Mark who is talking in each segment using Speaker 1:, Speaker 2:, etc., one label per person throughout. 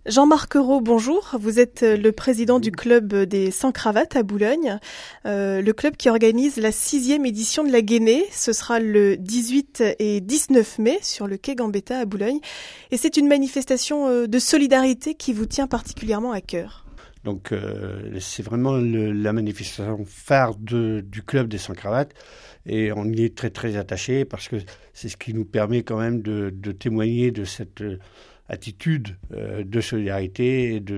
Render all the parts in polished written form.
Speaker 1: Jean-Marc Ayrault, bonjour. Vous êtes le président du club des Sans Cravates à Boulogne, le club qui organise la 6e édition de la Guénée. Ce sera le 18 et 19 mai sur le quai Gambetta à Boulogne. Et c'est une manifestation de solidarité qui vous tient particulièrement à cœur.
Speaker 2: Donc c'est vraiment la manifestation phare du club des Sans Cravates. Et on y est très très attaché parce que c'est ce qui nous permet quand même de témoigner de cette attitude de solidarité et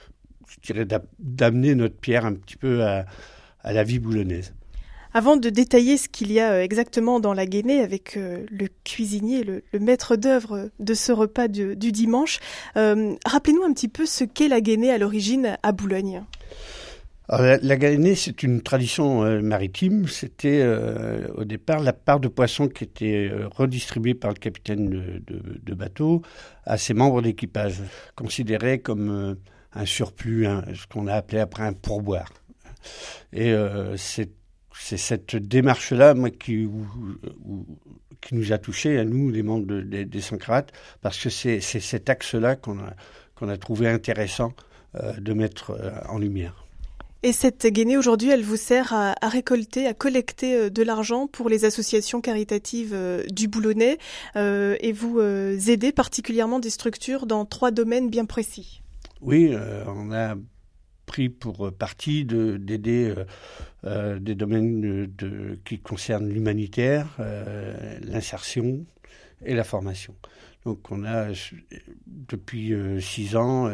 Speaker 2: d'amener notre pierre un petit peu à la vie boulonnaise.
Speaker 1: Avant de détailler ce qu'il y a exactement dans la Guénée avec le cuisinier, le maître d'œuvre de ce repas du dimanche, rappelez-nous un petit peu ce qu'est la Guénée à l'origine à Boulogne.
Speaker 2: Alors, la Guénée, c'est une tradition maritime. C'était au départ la part de poisson qui était redistribuée par le capitaine de bateau à ses membres d'équipage, considéré comme un surplus, ce qu'on a appelé après un pourboire. Et c'est cette démarche-là qui nous a touchés, à nous, les membres des Sans Cravates, parce que c'est cet axe-là qu'on a trouvé intéressant de mettre en lumière.
Speaker 1: Et cette Guénée, aujourd'hui, elle vous sert à récolter, à collecter de l'argent pour les associations caritatives du Boulonnais et vous aidez particulièrement des structures dans 3 domaines bien précis.
Speaker 2: Oui, on a pris pour parti d'aider des domaines qui concernent l'humanitaire, l'insertion et la formation. Donc on a, depuis 6 ans,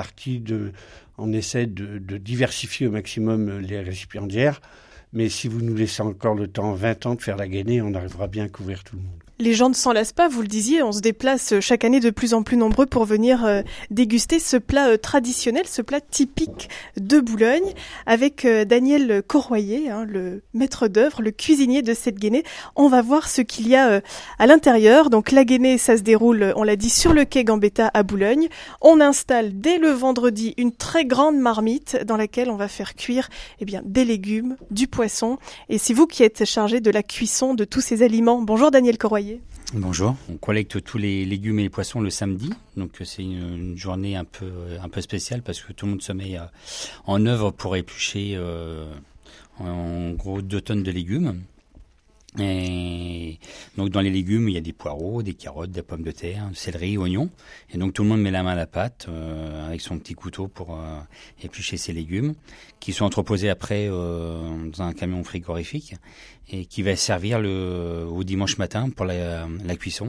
Speaker 2: on essaie de diversifier au maximum les récipiendaires. Mais si vous nous laissez encore le temps, 20 ans, de faire la Guénée, on arrivera bien à couvrir tout le monde.
Speaker 1: Les gens ne s'en lassent pas, vous le disiez, on se déplace chaque année de plus en plus nombreux pour venir déguster ce plat traditionnel, ce plat typique de Boulogne, avec Daniel Corroyer, le maître d'œuvre, le cuisinier de cette Guénée. On va voir ce qu'il y a à l'intérieur. Donc la Guénée, ça se déroule, on l'a dit, sur le quai Gambetta à Boulogne. On installe dès le vendredi une très grande marmite dans laquelle on va faire cuire des légumes, du poisson. Et c'est vous qui êtes chargé de la cuisson de tous ces aliments. Bonjour Daniel Corroyer.
Speaker 3: Bonjour. On collecte tous les légumes et les poissons le samedi, donc c'est une journée un peu spéciale parce que tout le monde se met en œuvre pour éplucher en gros 2 tonnes de légumes. Et donc dans les légumes, il y a des poireaux, des carottes, des pommes de terre, du céleri, oignons. Et donc tout le monde met la main à la pâte avec son petit couteau pour éplucher ces légumes, qui sont entreposés après dans un camion frigorifique et qui va servir au dimanche matin pour la cuisson.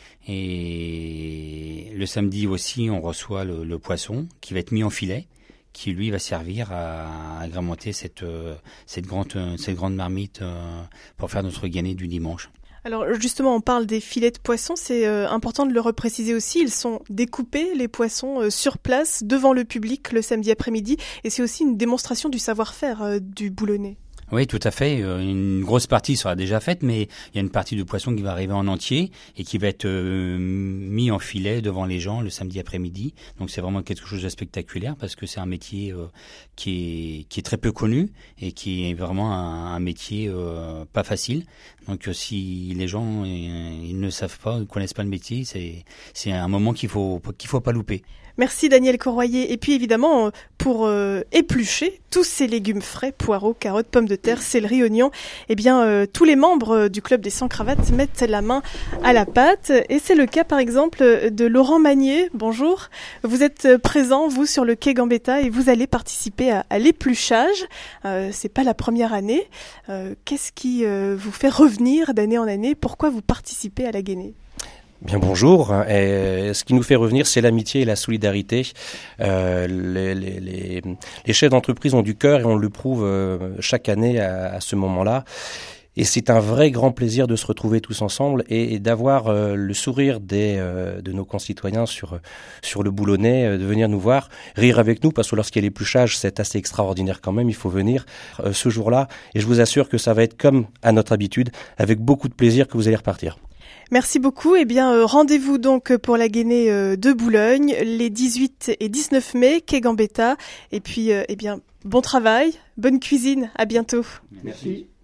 Speaker 3: Et le samedi aussi, on reçoit le poisson qui va être mis en filet, qui lui va servir à agrémenter cette grande marmite pour faire notre Guénée du dimanche.
Speaker 1: Alors justement, on parle des filets de poissons, c'est important de le repréciser aussi. Ils sont découpés, les poissons, sur place, devant le public le samedi après-midi. Et c'est aussi une démonstration du savoir-faire du Boulonnais.
Speaker 3: Oui, tout à fait. Une grosse partie sera déjà faite, mais il y a une partie de poisson qui va arriver en entier et qui va être mis en filet devant les gens le samedi après-midi. Donc c'est vraiment quelque chose de spectaculaire parce que c'est un métier qui est très peu connu et qui est vraiment un métier pas facile. Donc si les gens ils ne savent pas, ne connaissent pas le métier, c'est un moment qu'il faut pas louper.
Speaker 1: Merci Daniel Corroyer. Et puis évidemment, pour éplucher tous ces légumes frais, poireaux, carottes, pommes de terre, céleri, oignons, tous les membres du club des Sans Cravates mettent la main à la pâte. Et c'est le cas par exemple de Laurent Magnier. Bonjour. Vous êtes présent, vous, sur le quai Gambetta et vous allez participer à l'épluchage. C'est pas la première année. Qu'est-ce qui vous fait revenir d'année en année? Pourquoi vous participez à la Guénée?
Speaker 4: Bien bonjour. Et ce qui nous fait revenir, c'est l'amitié et la solidarité. Les chefs d'entreprise ont du cœur et on le prouve chaque année à ce moment-là. Et c'est un vrai grand plaisir de se retrouver tous ensemble et d'avoir le sourire de nos concitoyens sur le Boulonnais, de venir nous voir, rire avec nous, parce que lorsqu'il y a l'épluchage, c'est assez extraordinaire quand même, il faut venir ce jour-là. Et je vous assure que ça va être comme à notre habitude, avec beaucoup de plaisir que vous allez repartir.
Speaker 1: Merci beaucoup. Rendez-vous donc pour la Guénée de Boulogne les 18 et 19 mai, quai Gambetta. Et puis, bon travail, bonne cuisine. À bientôt.
Speaker 2: Merci.